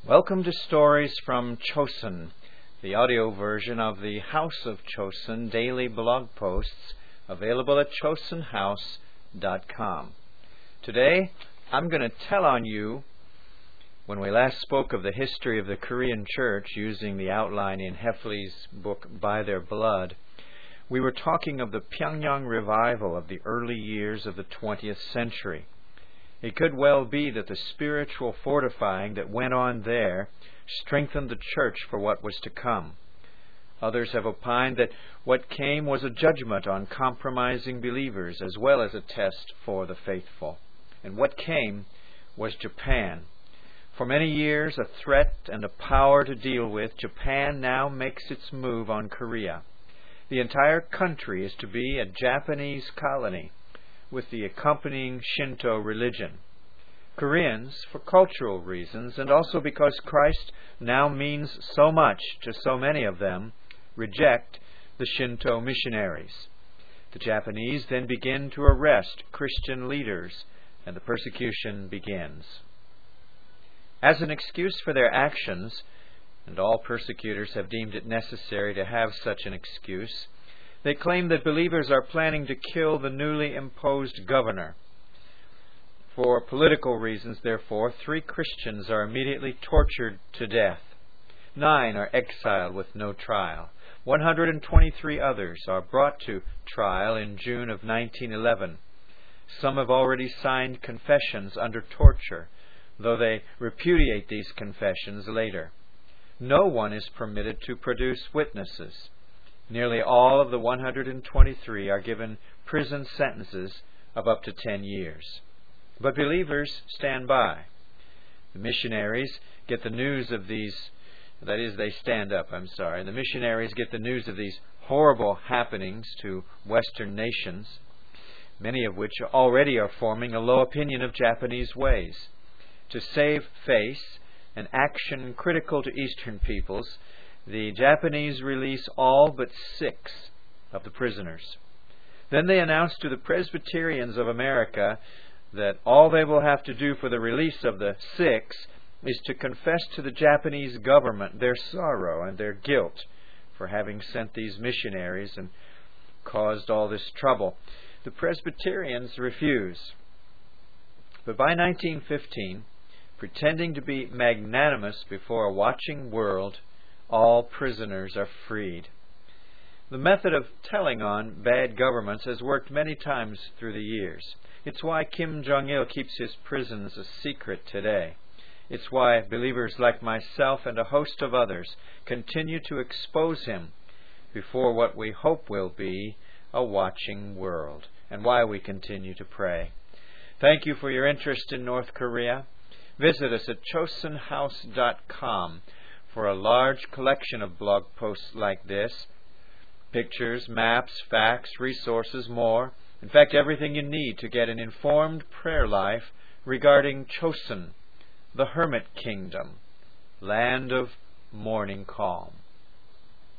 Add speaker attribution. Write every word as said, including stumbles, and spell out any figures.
Speaker 1: Welcome to Stories from Chosun, the audio version of the House of Chosun daily blog posts available at chosun house dot com. Today, I'm going to tell on you, when we last spoke of the history of the Korean church using the outline in Heffley's book, By Their Blood, we were talking of the Pyongyang revival of the early years of the twentieth century. It could well be that the spiritual fortifying that went on there strengthened the church for what was to come. Others have opined that what came was a judgment on compromising believers as well as a test for the faithful. And what came was Japan. For many years a threat and a power to deal with, Japan now makes its move on Korea. The entire country is to be a Japanese colony, with the accompanying Shinto religion. Koreans, for cultural reasons, and also because Christ now means so much to so many of them, reject the Shinto missionaries. The Japanese then begin to arrest Christian leaders, and the persecution begins. As an excuse for their actions, and all persecutors have deemed it necessary to have such an excuse, they claim that believers are planning to kill the newly imposed governor. For political reasons, therefore, three Christians are immediately tortured to death. Nine are exiled with no trial. one hundred twenty-three others are brought to trial in June of nineteen eleven. Some have already signed confessions under torture, though they repudiate these confessions later. No one is permitted to produce witnesses. Nearly all of the one hundred twenty-three are given prison sentences of up to ten years. But believers stand by. The missionaries get the news of these, that is, they stand up, I'm sorry. The missionaries get the news of these horrible happenings to Western nations, many of which already are forming a low opinion of Japanese ways. To save face, an action critical to Eastern peoples, the Japanese release all but six of the prisoners. Then they announce to the Presbyterians of America that all they will have to do for the release of the six is to confess to the Japanese government their sorrow and their guilt for having sent these missionaries and caused all this trouble. The Presbyterians refuse. But by nineteen fifteen, pretending to be magnanimous before a watching world, all prisoners are freed. The method of telling on bad governments has worked many times through the years. It's why Kim Jong-il keeps his prisons a secret today. It's why believers like myself and a host of others continue to expose him before what we hope will be a watching world, and why we continue to pray. Thank you for your interest in North Korea. Visit us at chosun house dot com for a large collection of blog posts like this. Pictures, maps, facts, resources, more. In fact, everything you need to get an informed prayer life regarding Chosun, the Hermit Kingdom, land of morning calm.